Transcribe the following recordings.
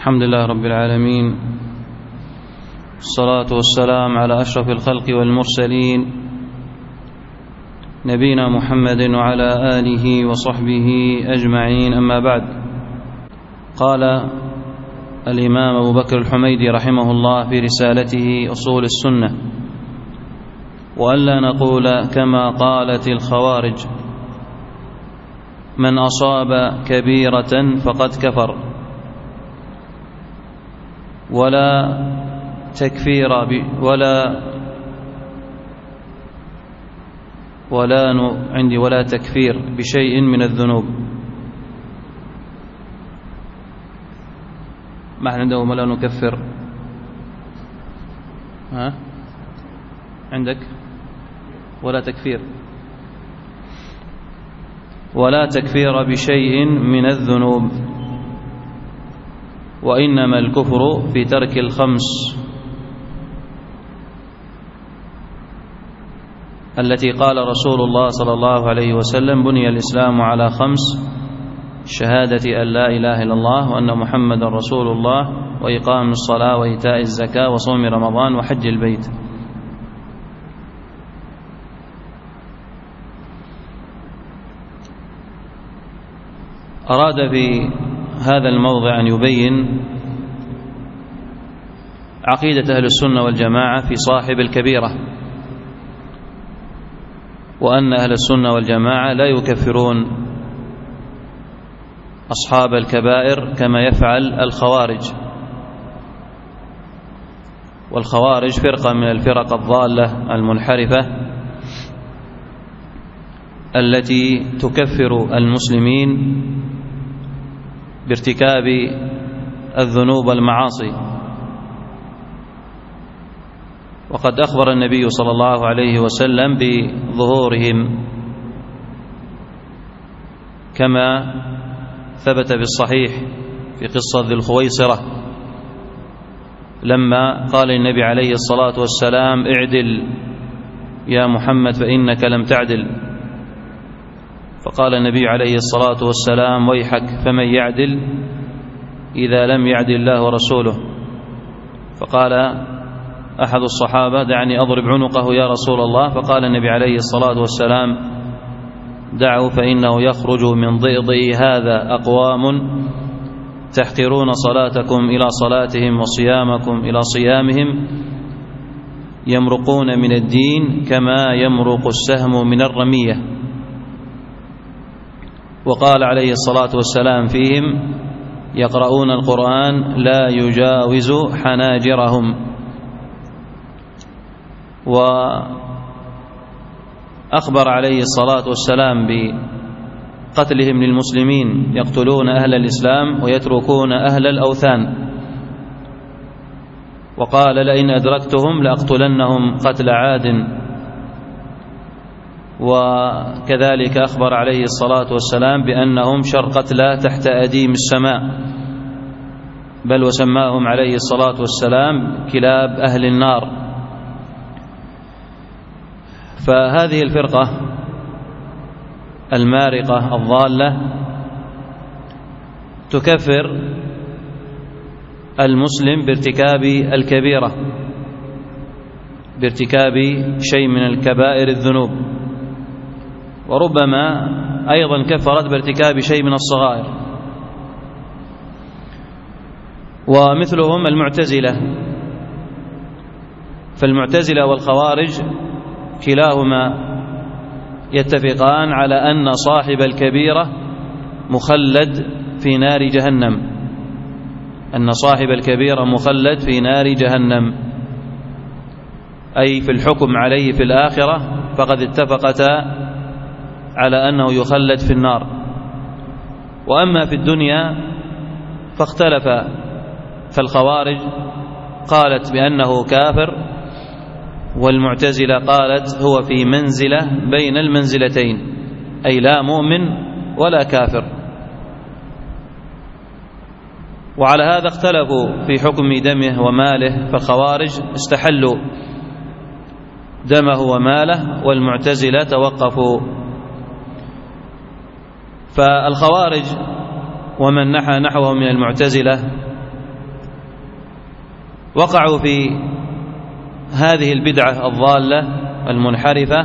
الحمد لله رب العالمين، والصلاة والسلام على أشرف الخلق والمرسلين، نبينا محمد وعلى آله وصحبه أجمعين. أما بعد، قال الإمام أبو بكر الحميدي رحمه الله في رسالته أصول السنة: وألا نقول كما قالت الخوارج: من أصاب كبيرة فقد كفر، ولا تكفير ولا تكفير بشيء من الذنوب. ما عنده ولا نكفر؟ عندك ولا تكفير بشيء من الذنوب، وإنما الكفر في ترك الخمس التي قال رسول الله صلى الله عليه وسلم: بني الإسلام على خمس: شهادة أن لا إله إلا الله وأن محمد رسول الله، وإقام الصلاة وإيتاء الزكاة وصوم رمضان وحج البيت. أراد في هذا الموضع أن يبين عقيدة أهل السنة والجماعة في صاحب الكبيرة، وأن أهل السنة والجماعة لا يكفرون أصحاب الكبائر كما يفعل الخوارج. والخوارج فرقة من الفرق الضالة المنحرفة التي تكفر المسلمين بارتكاب الذنوب والمعاصي. وقد أخبر النبي صلى الله عليه وسلم بظهورهم كما ثبت في الصحيح في قصة ذي الخويصرة، لما قال النبي عليه الصلاة والسلام: اعدل يا محمد فإنك لم تعدل. فقال النبي عليه الصلاة والسلام: ويحك، فمن يعدل إذا لم يعدل الله ورسوله؟ فقال أحد الصحابة: دعني أضرب عنقه يا رسول الله. فقال النبي عليه الصلاة والسلام: دعوا، فإنه يخرج من ضئضئ هذا أقوام تحقرون صلاتكم إلى صلاتهم وصيامكم إلى صيامهم، يمرقون من الدين كما يمرق السهم من الرمية. وقال عليه الصلاة والسلام فيهم: يقرؤون القرآن لا يجاوز حناجرهم. وأخبر عليه الصلاة والسلام بقتلهم للمسلمين، يقتلون أهل الإسلام ويتركون أهل الأوثان. وقال: لئن أدركتهم لأقتلنهم قتل عاد. وكذلك أخبر عليه الصلاة والسلام بأنهم شر قتلى تحت أديم السماء، بل وسماهم عليه الصلاة والسلام كلاب أهل النار. فهذه الفرقة المارقة الضالة تكفر المسلم بارتكاب الكبيرة، بارتكاب شيء من الكبائر الذنوب، وربما أيضا كفرت بارتكاب شيء من الصغائر. ومثلهم المعتزلة، فالمعتزلة والخوارج كلاهما يتفقان على أن صاحب الكبيرة مخلد في نار جهنم، أن صاحب الكبيرة مخلد في نار جهنم، أي في الحكم عليه في الآخرة فقد اتفقتا على أنه يخلد في النار. وأما في الدنيا فاختلف، فالخوارج قالت بأنه كافر، والمعتزلة قالت هو في منزلة بين المنزلتين، أي لا مؤمن ولا كافر. وعلى هذا اختلفوا في حكم دمه وماله، فالخوارج استحلوا دمه وماله، والمعتزلة توقفوا. فالخوارج ومن نحى نحوه من المعتزلة وقعوا في هذه البدعة الضالة المنحرفة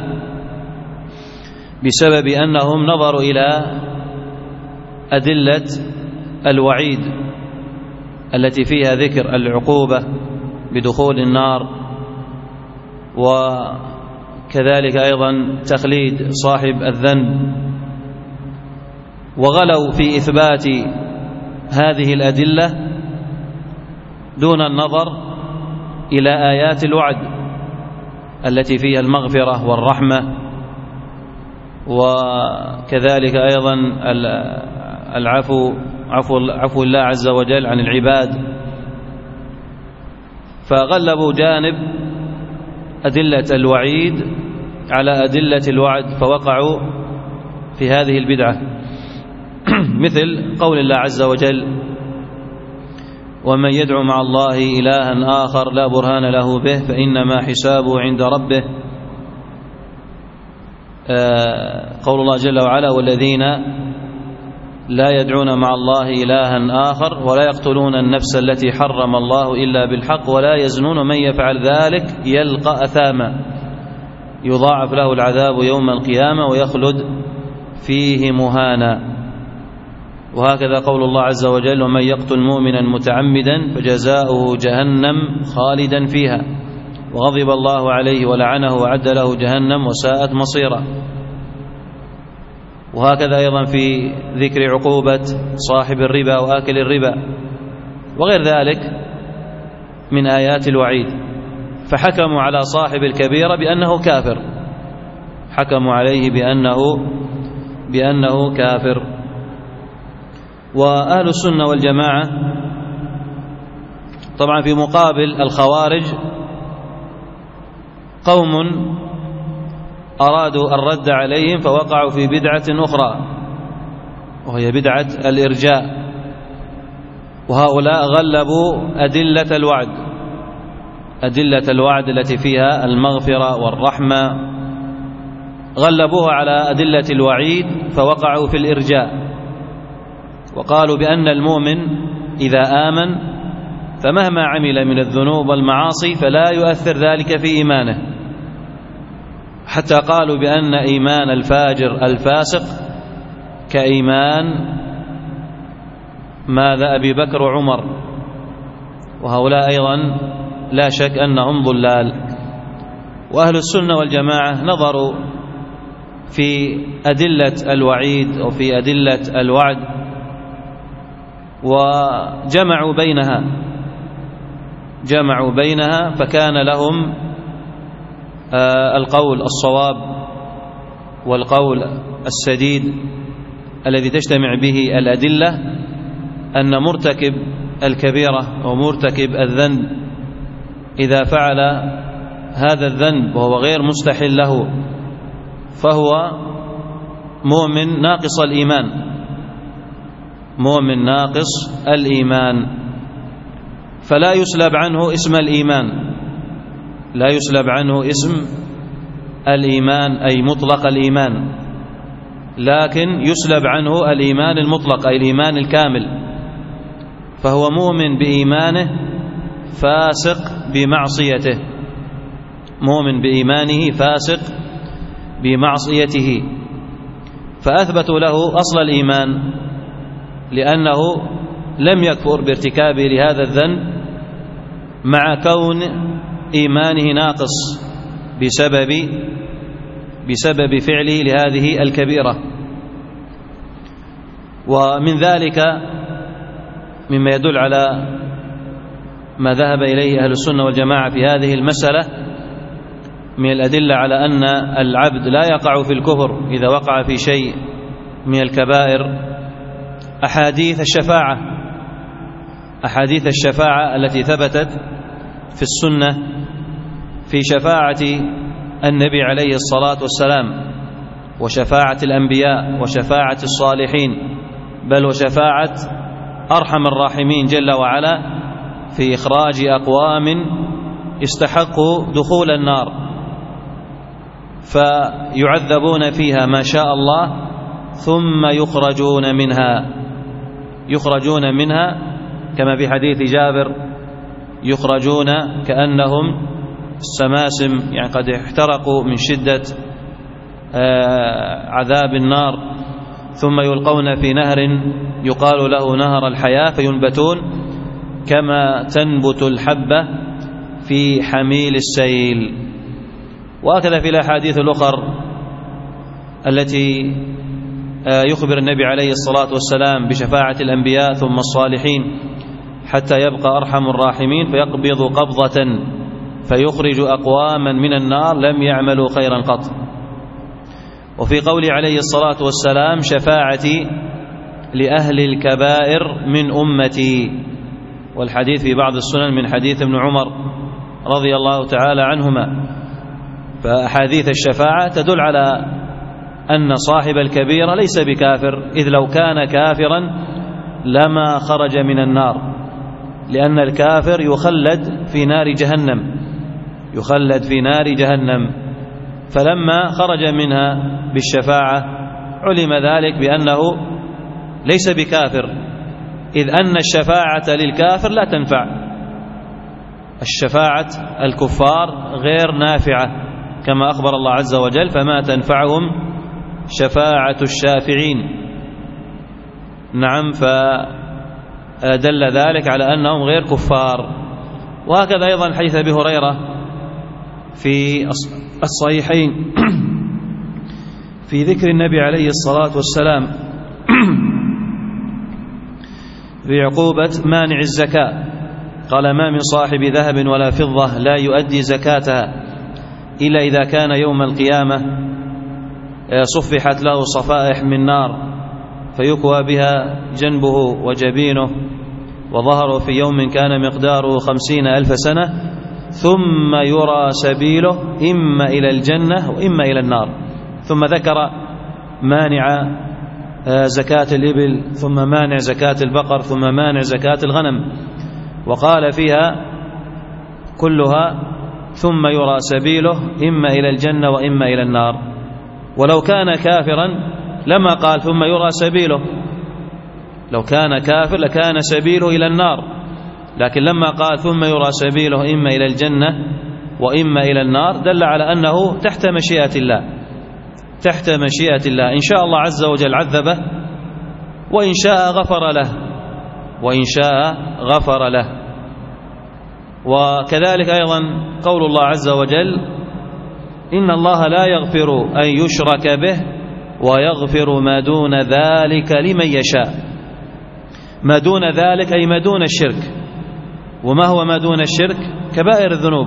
بسبب أنهم نظروا إلى أدلة الوعيد التي فيها ذكر العقوبة بدخول النار، وكذلك أيضا تخليد صاحب الذنب، وغلوا في إثبات هذه الأدلة دون النظر إلى آيات الوعد التي فيها المغفرة والرحمة، وكذلك أيضا عفو الله عز وجل عن العباد. فغلبوا جانب أدلة الوعيد على أدلة الوعد، فوقعوا في هذه البدعة. مثل قول الله عز وجل: ومن يدعو مع الله إلها آخر لا برهان له به فإنما حسابه عند ربه. قول الله جل وعلا: والذين لا يدعون مع الله إلها آخر ولا يقتلون النفس التي حرم الله إلا بالحق ولا يزنون من يفعل ذلك يلقى أثاما يضاعف له العذاب يوم القيامة ويخلد فيه مهانا. وهكذا قول الله عز وجل: ومن يقتل مؤمنا متعمدا فجزاؤه جهنم خالدا فيها وغضب الله عليه ولعنه وأعد له جهنم وساءت مصيرا. وهكذا أيضا في ذكر عقوبة صاحب الربا وآكل الربا وغير ذلك من آيات الوعيد، فحكموا على صاحب الكبيرة بأنه كافر، حكموا عليه بأنه كافر. وأهل السنة والجماعة طبعا في مقابل الخوارج قوم أرادوا الرد عليهم فوقعوا في بدعة أخرى وهي بدعة الإرجاء، وهؤلاء غلبوا أدلة الوعد التي فيها المغفرة والرحمة، غلبوها على أدلة الوعيد فوقعوا في الإرجاء، وقالوا بأن المؤمن إذا آمن فمهما عمل من الذنوب والمعاصي فلا يؤثر ذلك في إيمانه، حتى قالوا بأن إيمان الفاجر الفاسق كإيمان ماذا أبي بكر وعمر، وهؤلاء أيضا لا شك أنهم ضلال. وأهل السنة والجماعة نظروا في أدلة الوعيد وفي أدلة الوعد وجمعوا بينها فكان لهم القول الصواب والقول السديد الذي تجتمع به الأدلة أن مرتكب الكبيرة ومرتكب الذنب إذا فعل هذا الذنب وهو غير مستحل له فهو مؤمن ناقص الإيمان، فلا يسلب عنه اسم الإيمان، لا يسلب عنه اسم الإيمان أي مطلق الإيمان، لكن يسلب عنه الإيمان المطلق أي الإيمان الكامل، فهو مؤمن بإيمانه فاسق بمعصيته، مؤمن بإيمانه فاسق بمعصيته، فأثبتوا له أصل الإيمان لأنه لم يكفر بارتكابه لهذا الذنب مع كون إيمانه ناقص بسبب فعله لهذه الكبيرة. ومن ذلك مما يدل على ما ذهب إليه أهل السنة والجماعة في هذه المسألة من الأدلة على أن العبد لا يقع في الكفر إذا وقع في شيء من الكبائر أحاديث الشفاعة التي ثبتت في السنة في شفاعة النبي عليه الصلاة والسلام وشفاعة الأنبياء وشفاعة الصالحين، بل وشفاعة أرحم الراحمين جل وعلا في إخراج أقوام استحقوا دخول النار فيعذبون فيها ما شاء الله ثم يخرجون منها كما في حديث جابر يخرجون كأنهم السماسم، يعني قد احترقوا من شدة عذاب النار، ثم يلقون في نهر يقال له نهر الحياة فينبتون كما تنبت الحبة في حميل السيل. وهكذا في الأحاديث الأخر التي يخبر النبي عليه الصلاة والسلام بشفاعة الأنبياء ثم الصالحين حتى يبقى أرحم الراحمين فيقبض قبضة فيخرج أقواما من النار لم يعملوا خيرا قط. وفي قوله عليه الصلاة والسلام شفاعتي لأهل الكبائر من أمتي، والحديث في بعض السنن من حديث ابن عمر رضي الله تعالى عنهما. فأحاديث الشفاعة تدل على أن صاحب الكبيرة ليس بكافر، إذ لو كان كافرا لما خرج من النار، لأن الكافر يخلد في نار جهنم، فلما خرج منها بالشفاعة علم ذلك بأنه ليس بكافر، إذ أن الشفاعة للكافر لا تنفع، الشفاعة الكفار غير نافعة كما أخبر الله عز وجل فما تنفعهم شفاعة الشافعين. نعم، فدل ذلك على أنهم غير كفار. وهكذا أيضا حديث أبي هريرة في الصحيحين في ذكر النبي عليه الصلاة والسلام بعقوبة مانع الزكاة، قال ما من صاحب ذهب ولا فضة لا يؤدي زكاتها إلا إذا كان يوم القيامة صفحت له صفائح من نار فيكوى بها جنبه وجبينه وظهره في يوم كان مقداره 50,000 سنة، ثم يرى سبيله إما إلى الجنة وإما إلى النار. ثم ذكر مانع زكاة الإبل، ثم مانع زكاة البقر، ثم مانع زكاة الغنم، وقال فيها كلها ثم يرى سبيله إما إلى الجنة وإما إلى النار. ولو كان كافرا لما قال ثم يرى سبيله، لو كان كافر لكان سبيله إلى النار، لكن لما قال ثم يرى سبيله إما إلى الجنة وإما إلى النار دل على أنه تحت مشيئة الله، إن شاء الله عز وجل عذبه وإن شاء غفر له. وكذلك أيضا قول الله عز وجل إن الله لا يغفر أن يشرك به ويغفر ما دون ذلك لمن يشاء. ما دون ذلك أي ما دون الشرك. وما هو ما دون الشرك؟ كبائر الذنوب.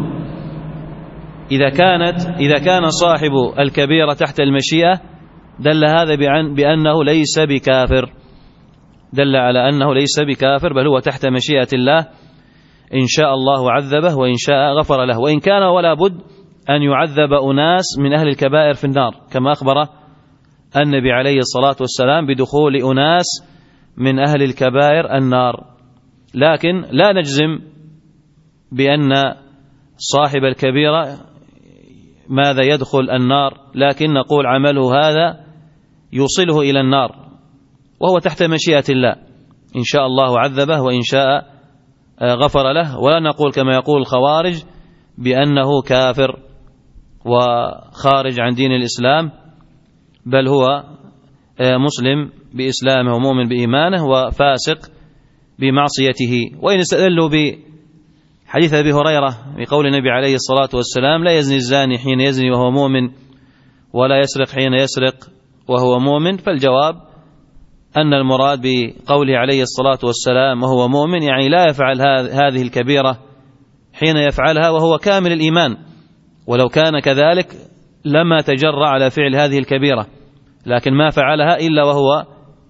إذا كان صاحب الكبيرة تحت المشيئة دل هذا بأنه ليس بكافر، دل على أنه ليس بكافر، بل هو تحت مشيئة الله، إن شاء الله عذبه وإن شاء غفر له. وإن كان ولا بد أن يعذب أناس من أهل الكبائر في النار، كما أخبر النبي عليه الصلاة والسلام بدخول أناس من أهل الكبائر النار. لكن لا نجزم بأن صاحب الكبيرة ماذا يدخل النار، لكن نقول عمله هذا يوصله إلى النار وهو تحت مشيئة الله، إن شاء الله عذبه وإن شاء غفر له. ولا نقول كما يقول الخوارج بأنه كافر وخارج عن دين الإسلام، بل هو مسلم بإسلامه ومؤمن بإيمانه وفاسق بمعصيته. وإن استدلوا بحديث أبي هريرة بقول النبي عليه الصلاة والسلام لا يزني الزاني حين يزني وهو مؤمن ولا يسرق حين يسرق وهو مؤمن، فالجواب أن المراد بقوله عليه الصلاة والسلام وهو مؤمن يعني لا يفعل هذه الكبيرة حين يفعلها وهو كامل الإيمان، ولو كان كذلك لما تجرأ على فعل هذه الكبيرة، لكن ما فعلها إلا وهو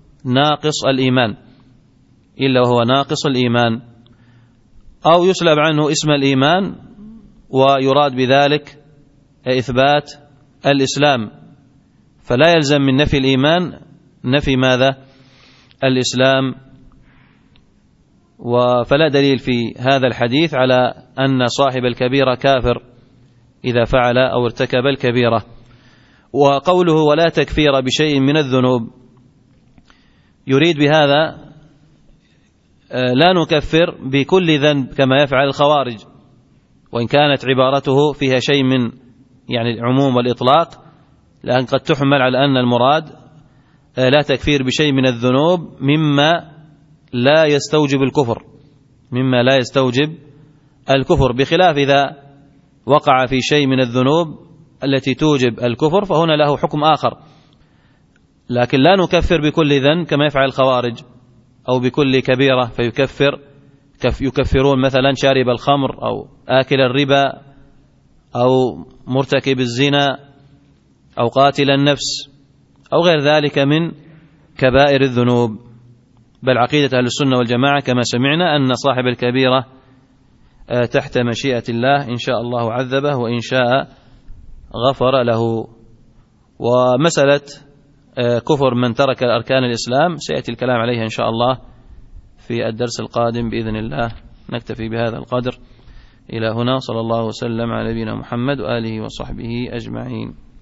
ناقص الإيمان، أو يسلب عنه اسم الإيمان ويراد بذلك إثبات الإسلام، فلا يلزم من نفي الإيمان نفي ماذا؟ الإسلام. فلا دليل في هذا الحديث على أن صاحب الكبيرة كافر إذا فعل أو ارتكب الكبيرة. وقوله ولا تكفير بشيء من الذنوب يريد بهذا لا نكفر بكل ذنب كما يفعل الخوارج، وإن كانت عبارته فيها شيء من يعني العموم والإطلاق، لأن قد تحمل على أن المراد لا تكفير بشيء من الذنوب مما لا يستوجب الكفر، بخلاف إذا وقع في شيء من الذنوب التي توجب الكفر فهنا له حكم آخر. لكن لا نكفر بكل ذنب كما يفعل الخوارج، أو بكل كبيرة يكفرون مثلا شارب الخمر أو آكل الربا أو مرتكب الزنا أو قاتل النفس أو غير ذلك من كبائر الذنوب. بل عقيدة أهل السنة والجماعة كما سمعنا أن صاحب الكبيرة تحت مشيئة الله، إن شاء الله عذبه وإن شاء غفر له. ومسألة كفر من ترك أركان الإسلام سيأتي الكلام عليها إن شاء الله في الدرس القادم بإذن الله. نكتفي بهذا القدر إلى هنا، صلى الله وسلم على نبينا محمد وآله وصحبه أجمعين.